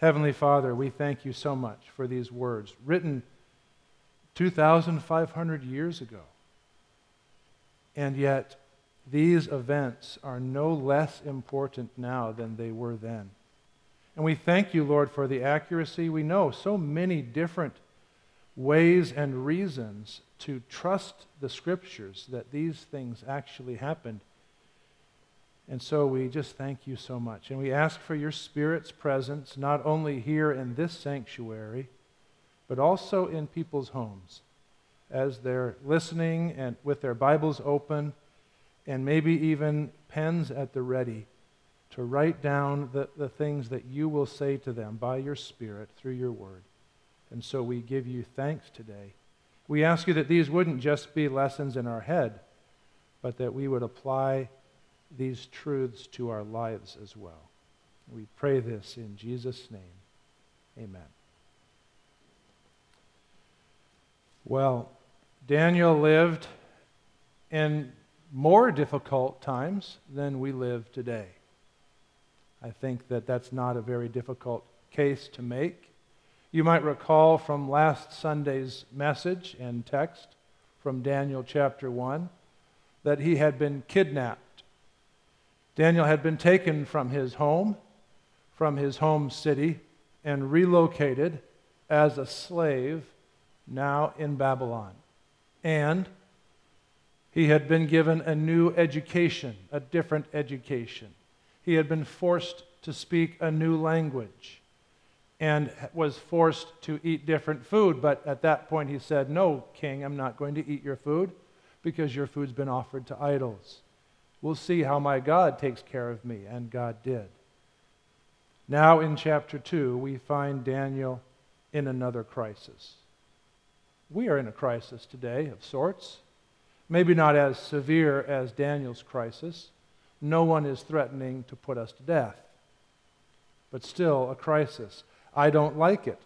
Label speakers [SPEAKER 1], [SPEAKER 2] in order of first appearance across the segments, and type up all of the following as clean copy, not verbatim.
[SPEAKER 1] Heavenly Father, we thank you so much for these words written 2,500 years ago. And yet, these events are no less important now than they were then. And we thank you, Lord, for the accuracy. We know so many different ways and reasons to trust the Scriptures that these things actually happened. And so we just thank you so much. And we ask for your Spirit's presence, not only here in this sanctuary, but also in people's homes, as they're listening and with their Bibles open, and maybe even pens at the ready to write down the things that you will say to them by your Spirit through your word. And so we give you thanks today. We ask you that these wouldn't just be lessons in our head, but that we would apply these truths to our lives as well. We pray this in Jesus' name. Amen. Well, Daniel lived in more difficult times than we live today. I think that that's not a very difficult case to make. You might recall from last Sunday's message and text from Daniel chapter 1 that he had been kidnapped. Daniel had been taken from his home city, and relocated as a slave now in Babylon. And he had been given a new education, a different education. He had been forced to speak a new language and was forced to eat different food. But at that point he said, "No, king, I'm not going to eat your food because your food's been offered to idols. We'll see how my God takes care of me." And God did. Now in chapter 2, we find Daniel in another crisis. We are in a crisis today of sorts. Maybe not as severe as Daniel's crisis. No one is threatening to put us to death. But still a crisis. I don't like it.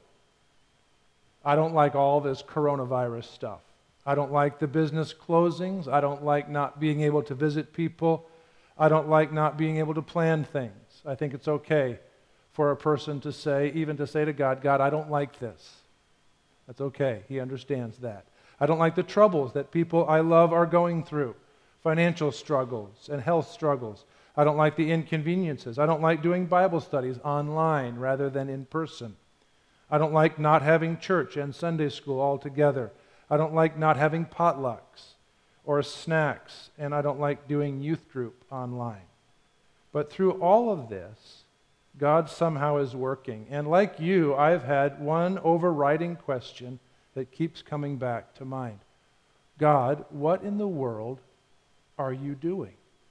[SPEAKER 1] I don't like all this coronavirus stuff. I don't like the business closings. I don't like not being able to visit people. I don't like not being able to plan things. I think it's okay for a person to say, even to say to God, "God, I don't like this." That's okay. He understands that. I don't like the troubles that people I love are going through, financial struggles and health struggles. I don't like the inconveniences. I don't like doing Bible studies online rather than in person. I don't like not having church and Sunday school all together. I don't like not having potlucks or snacks, and I don't like doing youth group online. But through all of this, God somehow is working. And like you, I've had one overriding question that keeps coming back to mind. God, what in the world are you doing?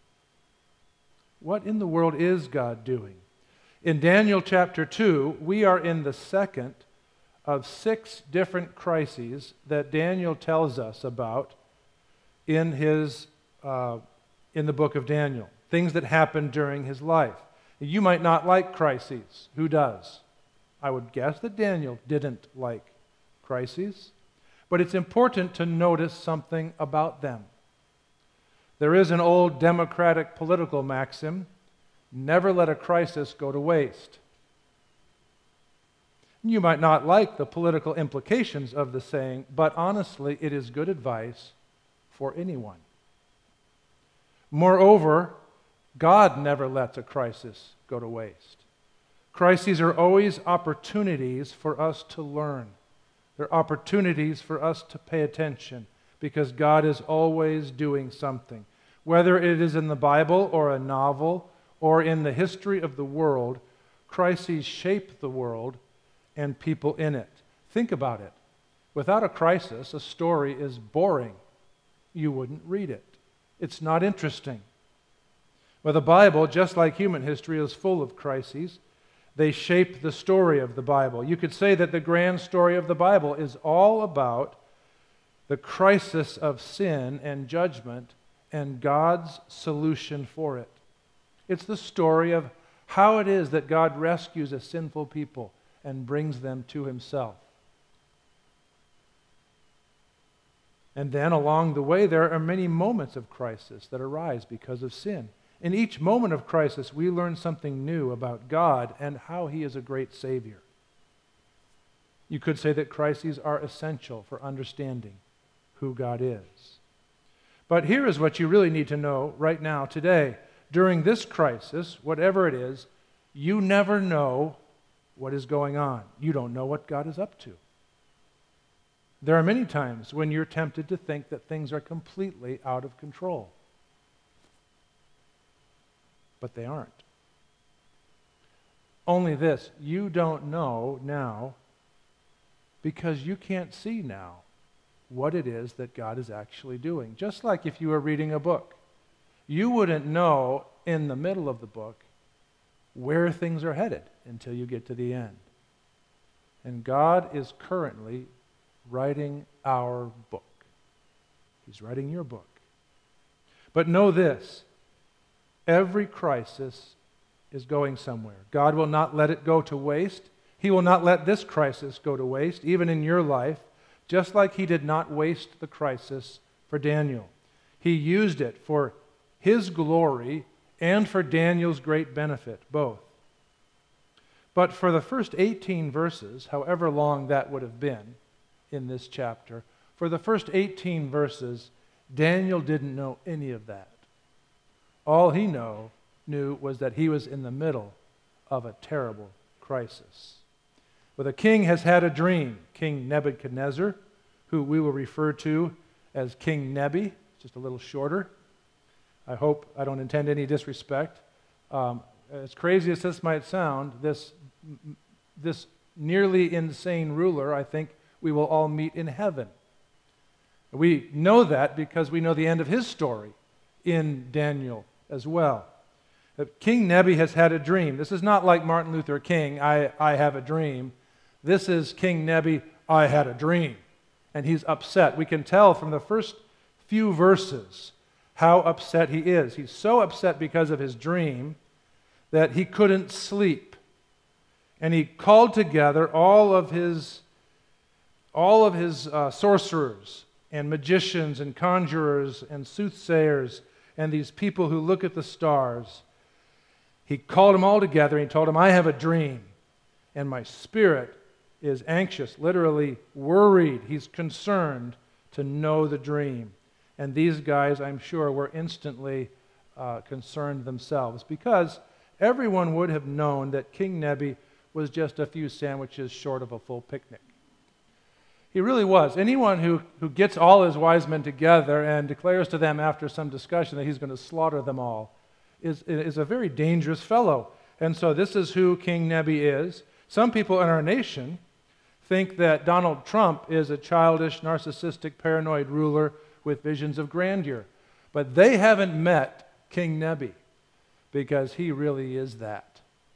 [SPEAKER 1] What in the world is God doing? In Daniel chapter 2, we are in the second of 6 different crises that Daniel tells us about in the book of Daniel. Things that happened during his life. You might not like crises. Who does? I would guess that Daniel didn't like crises. But it's important to notice something about them. There is an old democratic political maxim, never let a crisis go to waste. You might not like the political implications of the saying, but honestly, it is good advice for anyone. Moreover, God never lets a crisis go to waste. Crises are always opportunities for us to learn. They're opportunities for us to pay attention because God is always doing something. Whether it is in the Bible or a novel or in the history of the world, crises shape the world and people in it. Think about it. Without a crisis, a story is boring. You wouldn't read it. It's not interesting. Well, the Bible, just like human history, is full of crises. They shape the story of the Bible. You could say that the grand story of the Bible is all about the crisis of sin and judgment and God's solution for it. It's the story of how it is that God rescues a sinful people and brings them to himself. And then along the way, there are many moments of crisis that arise because of sin. In each moment of crisis, we learn something new about God and how He is a great Savior. You could say that crises are essential for understanding who God is. But here is what you really need to know right now, today. During this crisis, whatever it is, you never know what is going on. You don't know what God is up to. There are many times when you're tempted to think that things are completely out of control. But they aren't. Only this, you don't know now because you can't see now what it is that God is actually doing. Just like if you were reading a book. You wouldn't know in the middle of the book where things are headed until you get to the end. And God is currently writing our book. He's writing your book. But know this, every crisis is going somewhere. God will not let it go to waste. He will not let this crisis go to waste, even in your life, just like He did not waste the crisis for Daniel. He used it for His glory and for Daniel's great benefit, both. But for the first 18 verses, however long that would have been in this chapter, for the first 18 verses, Daniel didn't know any of that. All he knew was that he was in the middle of a terrible crisis. Well, the king has had a dream. King Nebuchadnezzar, who we will refer to as King Nebi, just a little shorter. I hope I don't intend any disrespect. As crazy as this might sound, this nearly insane ruler, I think we will all meet in heaven. We know that because we know the end of his story in Daniel as well. King Nebi has had a dream. This is not like Martin Luther King, I have a dream. This is King Nebi, I had a dream. And he's upset. We can tell from the first few verses how upset he is. He's so upset because of his dream that he couldn't sleep. And he called together all of his sorcerers and magicians and conjurers and soothsayers and these people who look at the stars. He called them all together and he told them, I have a dream, and my spirit is anxious, literally worried. He's concerned to know the dream. And these guys, I'm sure, were instantly concerned themselves because everyone would have known that King Nebi was just a few sandwiches short of a full picnic. He really was. Anyone who gets all his wise men together and declares to them after some discussion that he's going to slaughter them all is a very dangerous fellow. And so this is who King Nebi is. Some people in our nation think that Donald Trump is a childish, narcissistic, paranoid ruler with visions of grandeur. But they haven't met King Nebi because he really is that.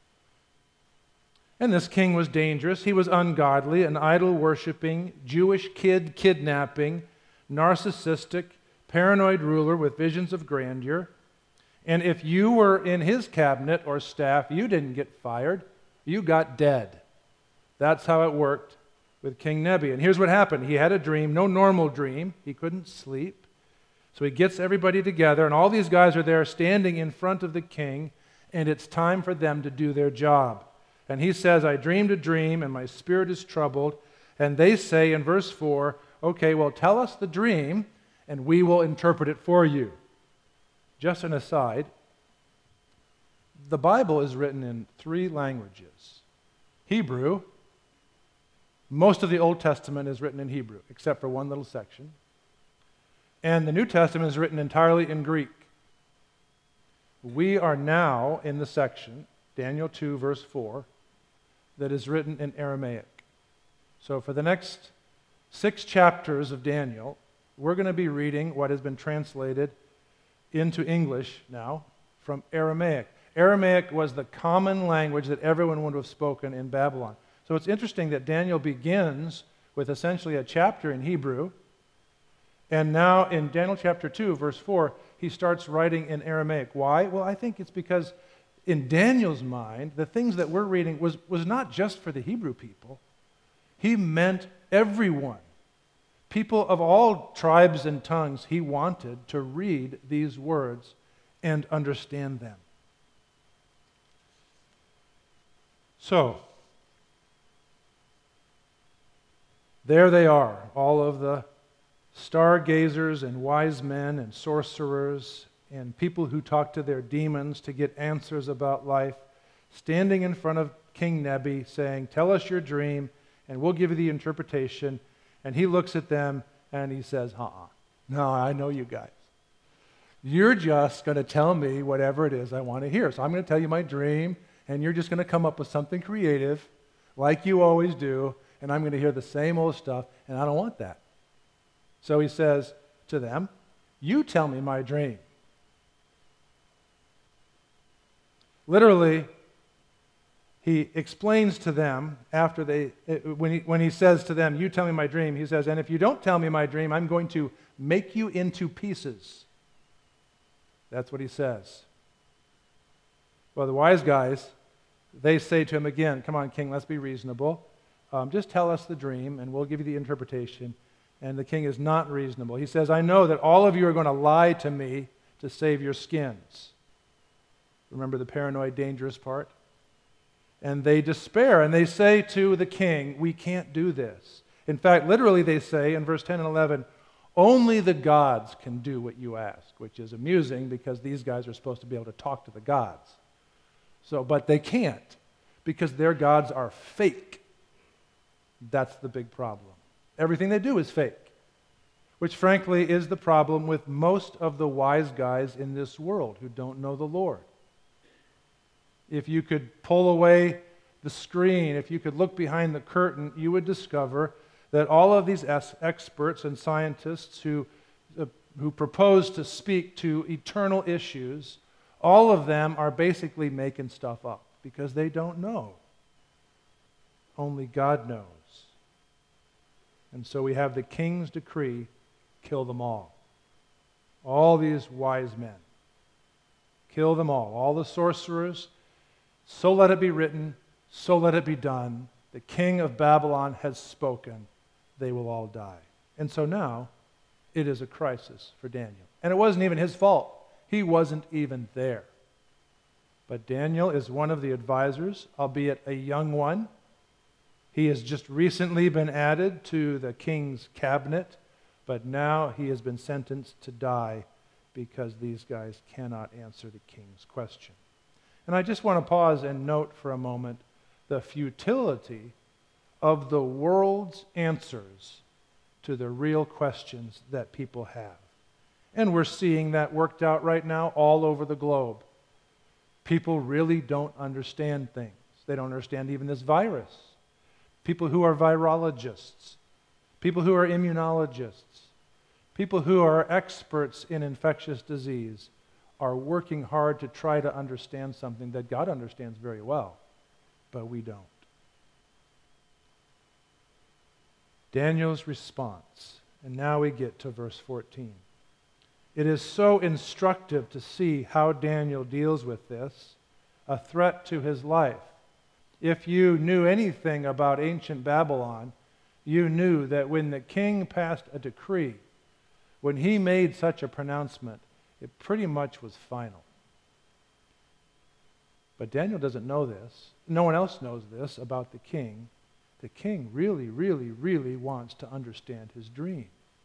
[SPEAKER 1] And this king was dangerous. He was ungodly, an idol-worshiping, Jewish kid kidnapping, narcissistic, paranoid ruler with visions of grandeur. And if you were in his cabinet or staff, you didn't get fired. You got dead. That's how it worked with King Nebi. And here's what happened. He had a dream, no normal dream. He couldn't sleep. So he gets everybody together, and all these guys are there standing in front of the king, and it's time for them to do their job. And he says, I dreamed a dream, and my spirit is troubled. And they say in verse 4, okay, well, tell us the dream, and we will interpret it for you. Just an aside, the Bible is written in 3 languages. Hebrew, most of the Old Testament is written in Hebrew, except for one little section. And the New Testament is written entirely in Greek. We are now in the section, Daniel 2, verse 4, that is written in Aramaic. So for the next 6 chapters of Daniel, we're going to be reading what has been translated into English now from Aramaic. Aramaic was the common language that everyone would have spoken in Babylon. So it's interesting that Daniel begins with essentially a chapter in Hebrew, and now in Daniel chapter 2, verse 4, he starts writing in Aramaic. Why? Well, I think it's because in Daniel's mind, the things that we're reading was not just for the Hebrew people. He meant everyone. People of all tribes and tongues, he wanted to read these words and understand them. So, there they are, all of the stargazers and wise men and sorcerers and people who talk to their demons to get answers about life, standing in front of King Nebi saying, "Tell us your dream and we'll give you the interpretation." And he looks at them and he says, "No, I know you guys. You're just going to tell me whatever it is I want to hear. So I'm going to tell you my dream and you're just going to come up with something creative like you always do, and I'm going to hear the same old stuff, and I don't want that." So he says to them, "You tell me my dream." Literally, he explains to them after when he says to them, "You tell me my dream," he says, "And if you don't tell me my dream, I'm going to make you into pieces." That's what he says. Well, the wise guys, they say to him again, "Come on, king, let's be reasonable. Just tell us the dream and we'll give you the interpretation." And the king is not reasonable. He says, "I know that all of you are going to lie to me to save your skins." Remember the paranoid, dangerous part? And they despair, and they say to the king, "We can't do this." In fact, literally they say in verse 10 and 11, "Only the gods can do what you ask," which is amusing because these guys are supposed to be able to talk to the gods. But they can't because their gods are fake. That's the big problem. Everything they do is fake, which frankly is the problem with most of the wise guys in this world who don't know the Lord. If you could pull away the screen, if you could look behind the curtain, you would discover that all of these experts and scientists who propose to speak to eternal issues, all of them are basically making stuff up because they don't know. Only God knows. And so we have the king's decree, kill them all. All these wise men. Kill them all the sorcerers. So let it be written, so let it be done. The king of Babylon has spoken. They will all die. And so now, it is a crisis for Daniel. And it wasn't even his fault. He wasn't even there. But Daniel is one of the advisors, albeit a young one. He has just recently been added to the king's cabinet, but now he has been sentenced to die because these guys cannot answer the king's question. And I just want to pause and note for a moment the futility of the world's answers to the real questions that people have. And we're seeing that worked out right now all over the globe. People really don't understand things. They don't understand even this virus. People who are virologists, people who are immunologists, people who are experts in infectious disease are working hard to try to understand something that God understands very well, but we don't. Daniel's response, and now we get to verse 14. It is so instructive to see how Daniel deals with this, a threat to his life. If you knew anything about ancient Babylon, you knew that when the king passed a decree, when he made such a pronouncement, it pretty much was final. But Daniel doesn't know this. No one else knows this about the king. The king really, really, really wants to understand his dream.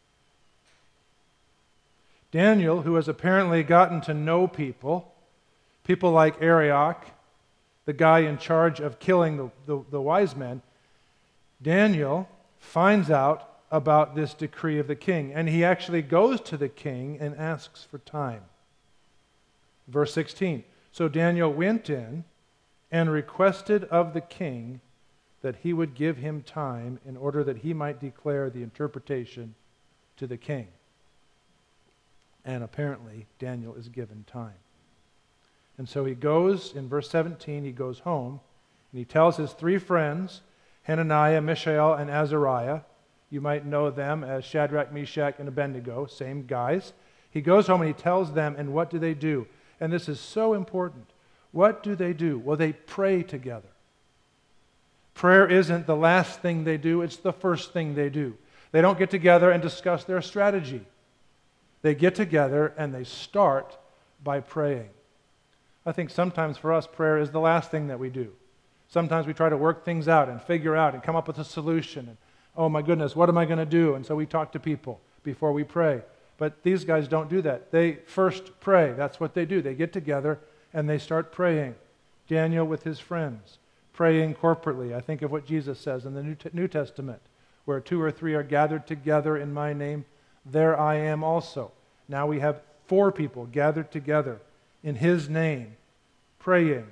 [SPEAKER 1] Daniel, who has apparently gotten to know people like Arioch, the guy in charge of killing the wise men, Daniel finds out about this decree of the king, and he actually goes to the king and asks for time. Verse 16, so Daniel went in and requested of the king that he would give him time in order that he might declare the interpretation to the king. And apparently, Daniel is given time. And so he goes, in verse 17, he goes home, and he tells his three friends, Hananiah, Mishael, and Azariah. You might know them as Shadrach, Meshach, and Abednego, same guys. He goes home and he tells them, and what do they do? And this is so important. What do they do? Well, they pray together. Prayer isn't the last thing they do, it's the first thing they do. They don't get together and discuss their strategy. They get together and they start by praying. I think sometimes for us, prayer is the last thing that we do. Sometimes we try to work things out and figure out and come up with a solution. And, oh my goodness, what am I going to do? And so we talk to people before we pray. But these guys don't do that. They first pray. That's what they do. They get together and they start praying. Daniel with his friends, praying corporately. I think of what Jesus says in the New Testament, where 2 or 3 are gathered together in my name, there I am also. Now we have 4 people gathered together in his name, praying.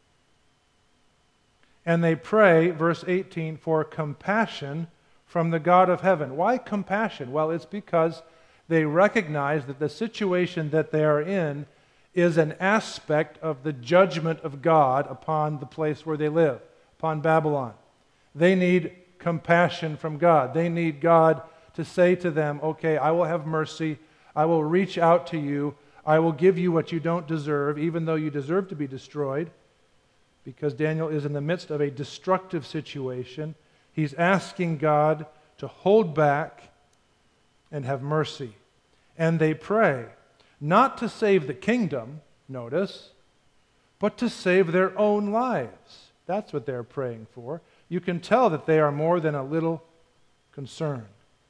[SPEAKER 1] And they pray, verse 18, for compassion from the God of heaven. Why compassion? Well, it's because they recognize that the situation that they are in is an aspect of the judgment of God upon the place where they live, upon Babylon. They need compassion from God. They need God to say to them, okay, I will have mercy. I will reach out to you. I will give you what you don't deserve, even though you deserve to be destroyed, because Daniel is in the midst of a destructive situation. He's asking God to hold back and have mercy. And they pray, not to save the kingdom, notice, but to save their own lives. That's what they're praying for. You can tell that they are more than a little concerned.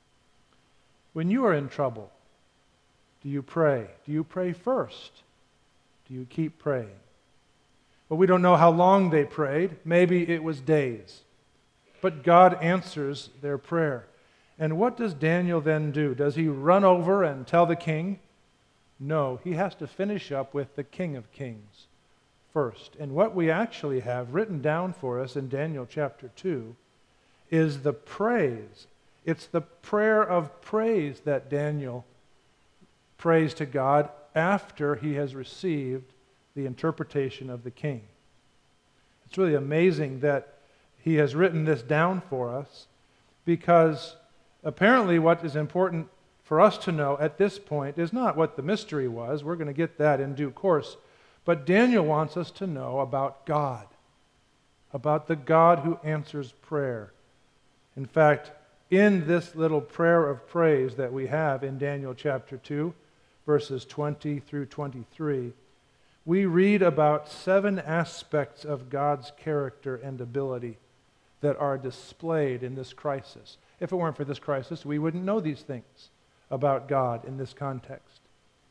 [SPEAKER 1] When you are in trouble, do you pray? Do you pray first? Do you keep praying? Well, we don't know how long they prayed. Maybe it was days. But God answers their prayer. And what does Daniel then do? Does he run over and tell the king? No, he has to finish up with the King of Kings first. And what we actually have written down for us in Daniel chapter 2 is the praise. It's the prayer of praise that Daniel prays to God after he has received the interpretation of the king. It's really amazing that he has written this down for us, because apparently what is important for us to know at this point is not what the mystery was. We're going to get that in due course. But Daniel wants us to know about God, about the God who answers prayer. In fact, in this little prayer of praise that we have in Daniel chapter 2, verses 20 through 23, we read about 7 aspects of God's character and ability that are displayed in this crisis. If it weren't for this crisis, we wouldn't know these things about God in this context.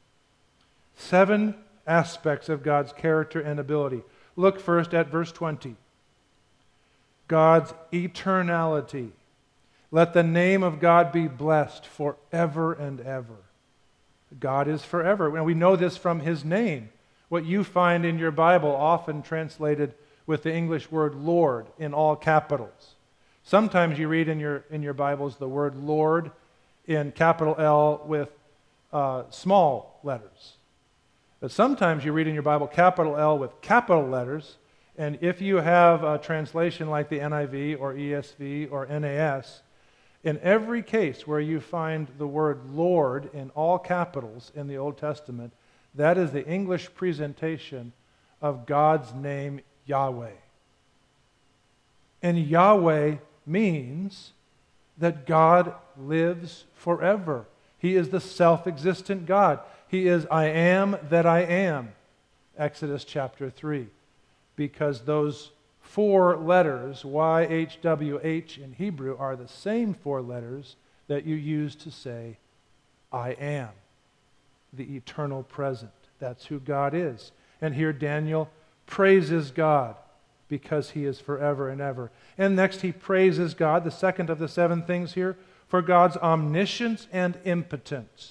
[SPEAKER 1] 7 aspects of God's character and ability. Look first at verse 20. God's eternality. Let the name of God be blessed forever and ever. God is forever. And we know this from his name. What you find in your Bible often translated with the English word Lord in all capitals. Sometimes you read in your Bibles the word Lord in capital L with small letters. But sometimes you read in your Bible capital L with capital letters, and if you have a translation like the NIV or ESV or NAS, in every case where you find the word Lord in all capitals in the Old Testament, that is the English presentation of God's name, Yahweh. And Yahweh means that God lives forever. He is the self-existent God. He is I am that I am, Exodus chapter 3. Because those 4 letters, YHWH in Hebrew, are the same 4 letters that you use to say, I am, the eternal present. That's who God is. And here Daniel praises God because he is forever and ever. And next he praises God, the second of the 7 things here, for God's omniscience and impotence.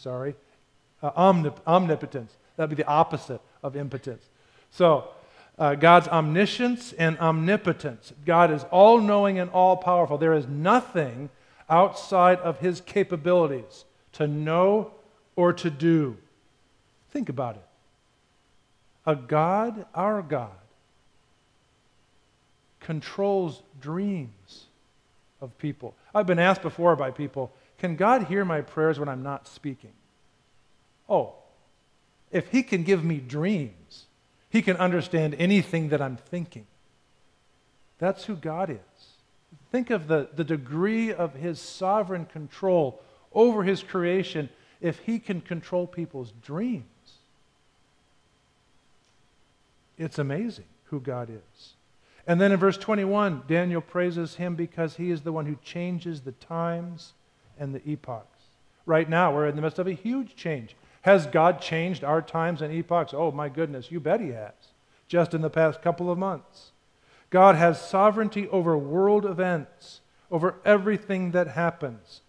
[SPEAKER 1] Omnipotence. That would be the opposite of impotence. So, God's omniscience and omnipotence. God is all-knowing and all-powerful. There is nothing outside of his capabilities to know or to do. Think about it. A God, our God, controls dreams of people. I've been asked before by people, can God hear my prayers when I'm not speaking? Oh, if he can give me dreams, he can understand anything that I'm thinking. That's who God is. Think of the degree of his sovereign control over his creation if he can control people's dreams. It's amazing who God is. And then in verse 21, Daniel praises him because he is the one who changes the times and the epochs. Right now, we're in the midst of a huge change. Has God changed our times and epochs? Oh, my goodness, you bet he has, just in the past couple of months. God has sovereignty over world events, over everything that happens.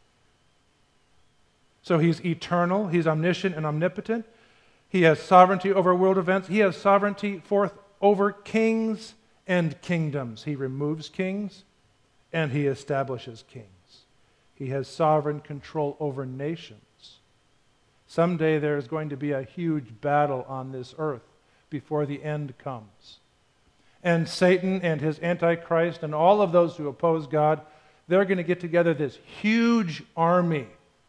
[SPEAKER 1] So he's eternal, he's omniscient and omnipotent. He has sovereignty over world events. He has sovereignty over kings and kingdoms. He removes kings and he establishes kings. He has sovereign control over nations. Someday there is going to be a huge battle on this earth before the end comes. And Satan and his Antichrist and all of those who oppose God, they're going to get together this huge army.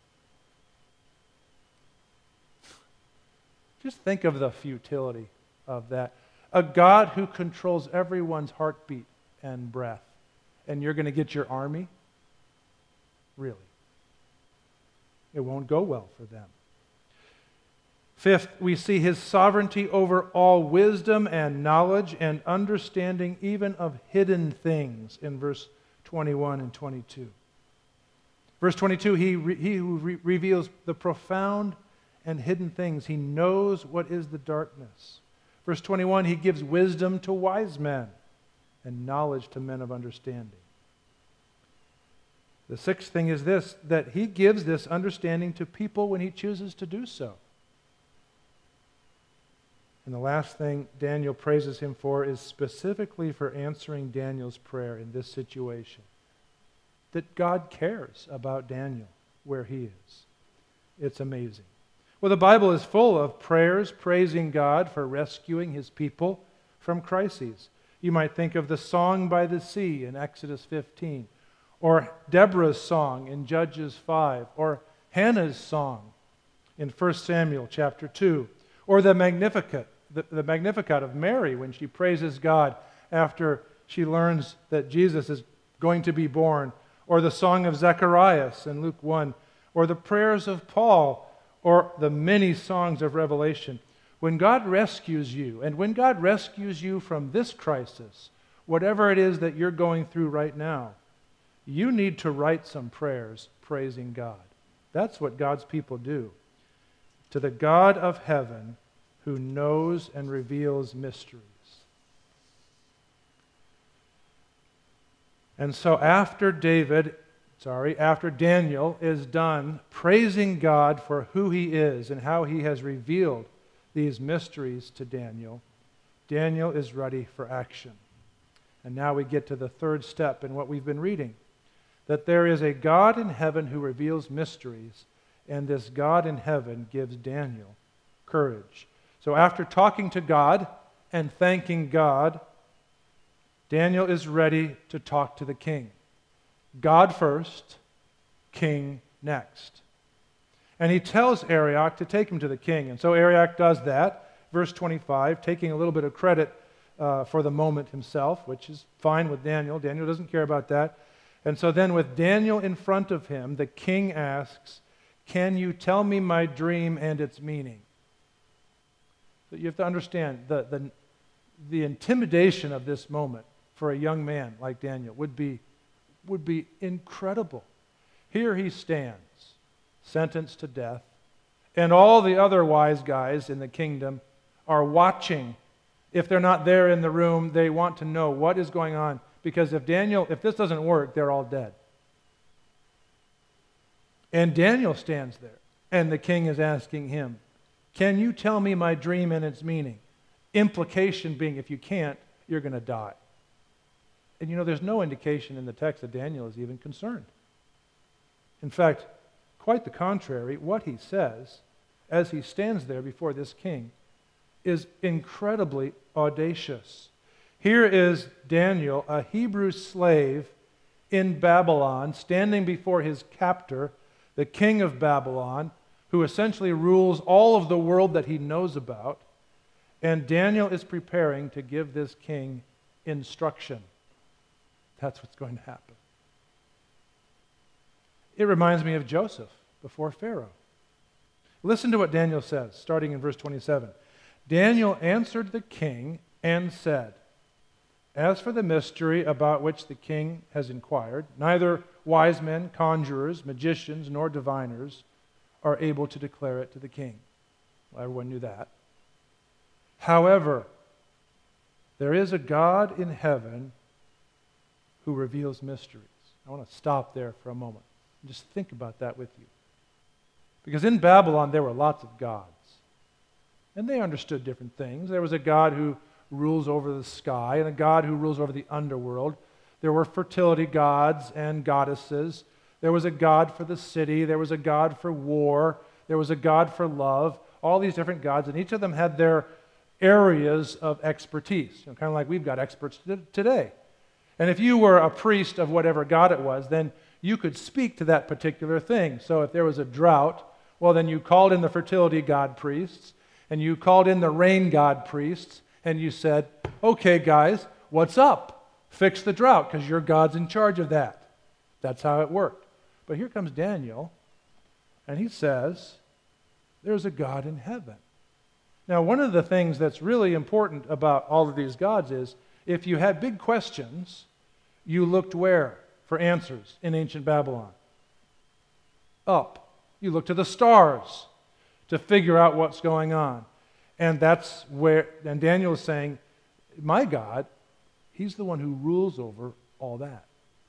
[SPEAKER 1] Just think of the futility of that. A God who controls everyone's heartbeat and breath. And you're going to get your army? Really? It won't go well for them. Fifth, we see his sovereignty over all wisdom and knowledge and understanding even of hidden things in verse 21 and 22. Verse 22, he who reveals the profound and hidden things. He knows what is the darkness. Verse 21, he gives wisdom to wise men and knowledge to men of understanding. The sixth thing is this, that he gives this understanding to people when he chooses to do so. And the last thing Daniel praises him for is specifically for answering Daniel's prayer in this situation. That God cares about Daniel where he is. It's amazing. Well, the Bible is full of prayers praising God for rescuing his people from crises. You might think of the song by the sea in Exodus 15, or Deborah's song in Judges 5, or Hannah's song in 1 Samuel chapter 2, or the Magnificat of Mary when she praises God after she learns that Jesus is going to be born, or the song of Zacharias in Luke 1, or the prayers of Paul, or the many songs of Revelation. When God rescues you, and when God rescues you from this crisis, whatever it is that you're going through right now, you need to write some prayers praising God. That's what God's people do. To the God of heaven who knows and reveals mysteries. And so after Daniel is done praising God for who he is and how he has revealed these mysteries to Daniel, Daniel is ready for action. And now we get to the third step in what we've been reading, that there is a God in heaven who reveals mysteries, and this God in heaven gives Daniel courage. So after talking to God and thanking God, Daniel is ready to talk to the king. God first, king next. And he tells Arioch to take him to the king. And so Arioch does that. Verse 25, taking a little bit of credit for the moment himself, which is fine with Daniel. Daniel doesn't care about that. And so then with Daniel in front of him, the king asks, "Can you tell me my dream and its meaning?" So you have to understand the intimidation of this moment for a young man like Daniel would be incredible. Here he stands, sentenced to death, and all the other wise guys in the kingdom are watching. If they're not there in the room, they want to know what is going on, because if this doesn't work, they're all dead. And Daniel stands there, and the king is asking him, "Can you tell me my dream and its meaning?" Implication being, if you can't, you're going to die. And there's no indication in the text that Daniel is even concerned. In fact, quite the contrary, what he says as he stands there before this king is incredibly audacious. Here is Daniel, a Hebrew slave in Babylon, standing before his captor, the king of Babylon, who essentially rules all of the world that he knows about. And Daniel is preparing to give this king instruction. That's what's going to happen. It reminds me of Joseph before Pharaoh. Listen to what Daniel says, starting in verse 27. Daniel answered the king and said, "As for the mystery about which the king has inquired, neither wise men, conjurers, magicians, nor diviners are able to declare it to the king." Well, everyone knew that. "However, there is a God in heaven who reveals mysteries." I want to stop there for a moment and just think about that with you. Because in Babylon, there were lots of gods. And they understood different things. There was a God who rules over the sky and a God who rules over the underworld. There were fertility gods and goddesses. There was a God for the city. There was a God for war. There was a God for love. All these different gods, and each of them had their areas of expertise. Kind of like we've got experts today. And if you were a priest of whatever god it was, then you could speak to that particular thing. So if there was a drought, well, then you called in the fertility god priests, and you called in the rain god priests, and you said, "Okay, guys, what's up? Fix the drought, because your God's in charge of that." That's how it worked. But here comes Daniel, and he says, there's a God in heaven. Now, one of the things that's really important about all of these gods is, if you had big questions, you looked where for answers in ancient Babylon? Up. You looked to the stars to figure out what's going on. And that's where, and Daniel is saying, my God, he's the one who rules over all that.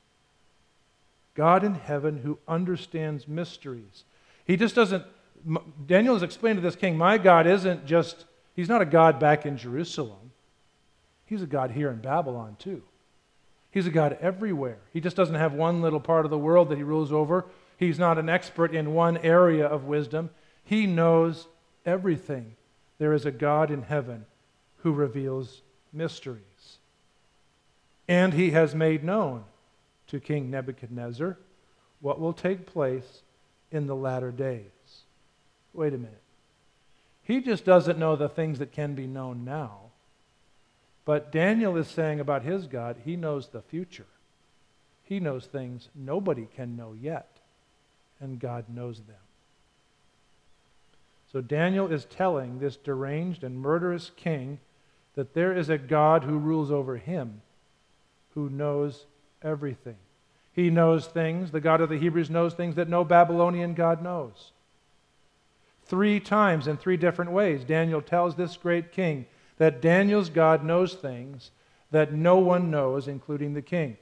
[SPEAKER 1] God in heaven who understands mysteries. He just doesn't, Daniel has explained to this king, my God isn't just, he's not a God back in Jerusalem. He's a God here in Babylon too. He's a God everywhere. He just doesn't have one little part of the world that he rules over. He's not an expert in one area of wisdom. He knows everything. There is a God in heaven who reveals mysteries. And he has made known to King Nebuchadnezzar what will take place in the latter days. Wait a minute. He just doesn't know the things that can be known now. But Daniel is saying about his God, he knows the future. He knows things nobody can know yet, and God knows them. So Daniel is telling this deranged and murderous king that there is a God who rules over him, who knows everything. He knows things, the God of the Hebrews knows things that no Babylonian God knows. 3 times in 3 different ways, Daniel tells this great king that Daniel's God knows things that no one knows, including the king.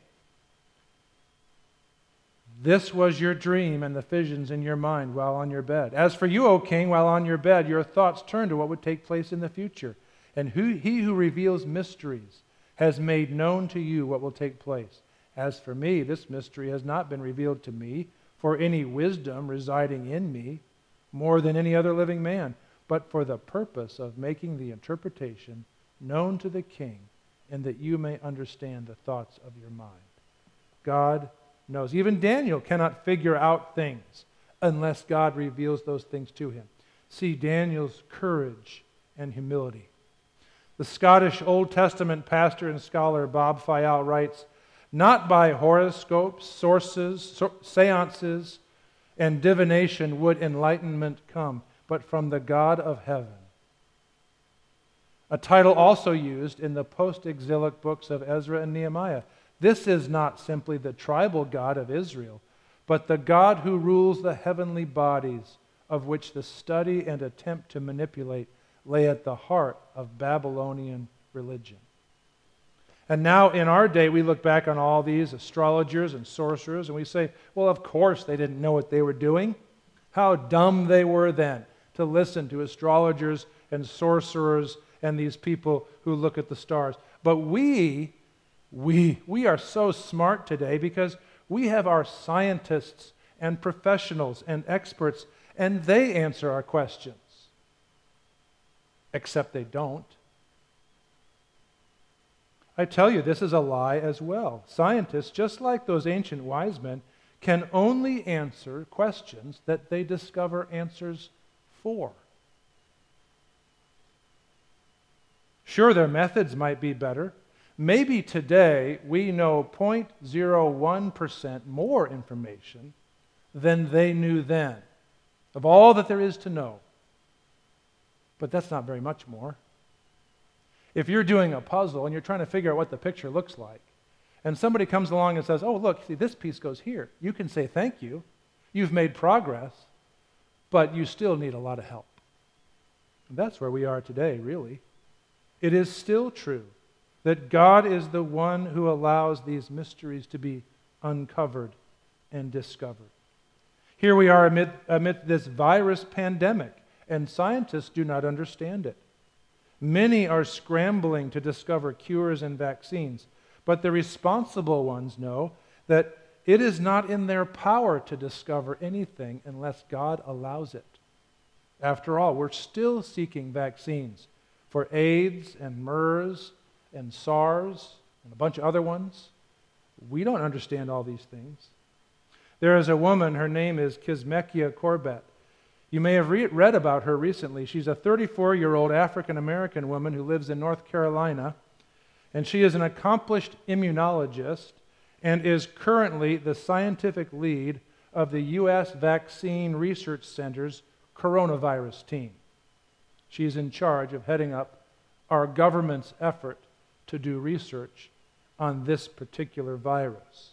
[SPEAKER 1] This was your dream and the visions in your mind while on your bed. As for you, O king, while on your bed, your thoughts turn to what would take place in the future. And he who reveals mysteries has made known to you what will take place. As for me, this mystery has not been revealed to me for any wisdom residing in me more than any other living man, but for the purpose of making the interpretation known to the king, and that you may understand the thoughts of your mind. God knows. Even Daniel cannot figure out things unless God reveals those things to him. See Daniel's courage and humility. The Scottish Old Testament pastor and scholar Bob Fayal writes, "Not by horoscopes, sources, seances, and divination would enlightenment come, but from the God of heaven." A title also used in the post-exilic books of Ezra and Nehemiah. This is not simply the tribal God of Israel, but the God who rules the heavenly bodies, of which the study and attempt to manipulate lay at the heart of Babylonian religion. And now in our day, we look back on all these astrologers and sorcerers, and we say, well, of course they didn't know what they were doing. How dumb they were then to listen to astrologers and sorcerers and these people who look at the stars. But we are so smart today because we have our scientists and professionals and experts, and they answer our questions. Except they don't. I tell you, this is a lie as well. Scientists, just like those ancient wise men, can only answer questions that they discover answers for. Sure, their methods might be better. Maybe today we know 0.01% more information than they knew then, of all that there is to know. But that's not very much more. If you're doing a puzzle and you're trying to figure out what the picture looks like, and somebody comes along and says, oh, look, see, this piece goes here. You can say, thank you. You've made progress, but you still need a lot of help. And that's where we are today, really. It is still true that God is the one who allows these mysteries to be uncovered and discovered. Here we are amid this virus pandemic, and scientists do not understand it. Many are scrambling to discover cures and vaccines, but the responsible ones know that it is not in their power to discover anything unless God allows it. After all, we're still seeking vaccines for AIDS and MERS and SARS and a bunch of other ones. We don't understand all these things. There is a woman, her name is Kizzmekia Corbett. You may have read about her recently. She's a 34-year-old African-American woman who lives in North Carolina, and she is an accomplished immunologist and is currently the scientific lead of the U.S. Vaccine Research Center's coronavirus team. She's in charge of heading up our government's effort to do research on this particular virus.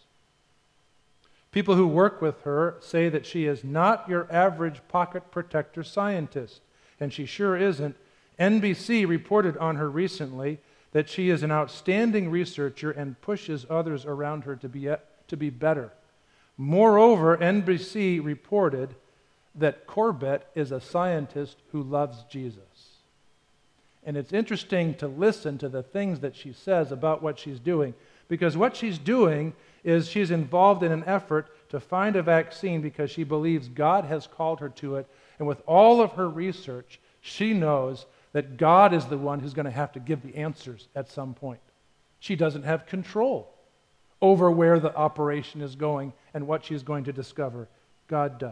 [SPEAKER 1] People who work with her say that she is not your average pocket protector scientist, and she sure isn't. NBC reported on her recently that she is an outstanding researcher and pushes others around her to be better. Moreover, NBC reported that Corbett is a scientist who loves Jesus. And it's interesting to listen to the things that she says about what she's doing, because what she's doing is she's involved in an effort to find a vaccine because she believes God has called her to it. And with all of her research, she knows that God is the one who's going to have to give the answers at some point. She doesn't have control over where the operation is going and what she's going to discover. God does.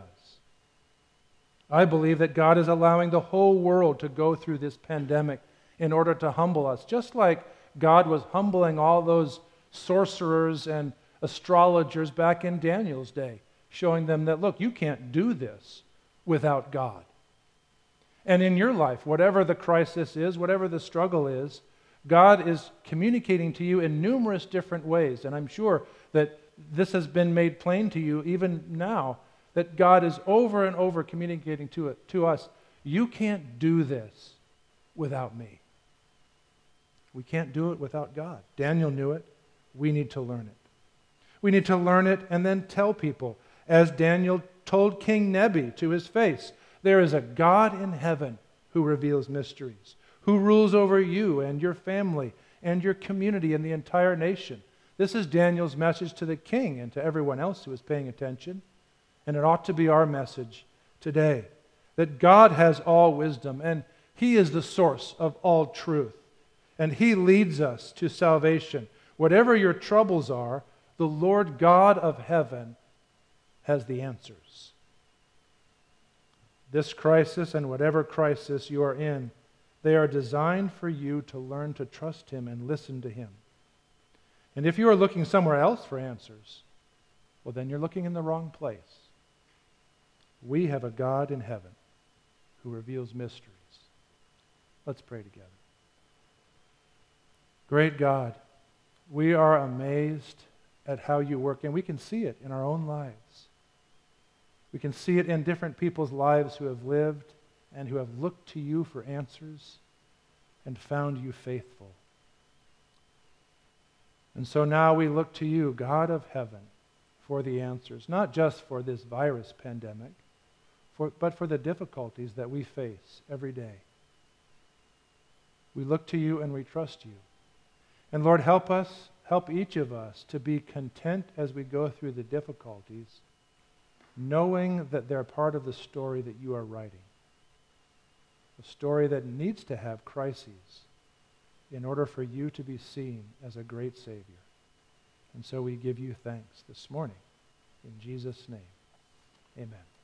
[SPEAKER 1] I believe that God is allowing the whole world to go through this pandemic in order to humble us, just like God was humbling all those sorcerers and astrologers back in Daniel's day, showing them that, look, you can't do this without God. And in your life, whatever the crisis is, whatever the struggle is, God is communicating to you in numerous different ways. And I'm sure that this has been made plain to you even now, that God is over and over communicating to us, you can't do this without me. We can't do it without God. Daniel knew it. We need to learn it. We need to learn it and then tell people, as Daniel told King Nebi to his face, there is a God in heaven who reveals mysteries, who rules over you and your family and your community and the entire nation. This is Daniel's message to the king and to everyone else who is paying attention. And it ought to be our message today, that God has all wisdom and He is the source of all truth. And He leads us to salvation. Whatever your troubles are, the Lord God of heaven has the answers. This crisis and whatever crisis you are in, they are designed for you to learn to trust Him and listen to Him. And if you are looking somewhere else for answers, well, then you're looking in the wrong place. We have a God in heaven who reveals mysteries. Let's pray together. Great God, we are amazed at how you work, and we can see it in our own lives. We can see it in different people's lives who have lived and who have looked to you for answers and found you faithful. And so now we look to you, God of heaven, for the answers, not just for this virus pandemic, but for the difficulties that we face every day. We look to you and we trust you. And Lord, help each of us to be content as we go through the difficulties, knowing that they're part of the story that you are writing. A story that needs to have crises in order for you to be seen as a great Savior. And so we give you thanks this morning. In Jesus' name, amen.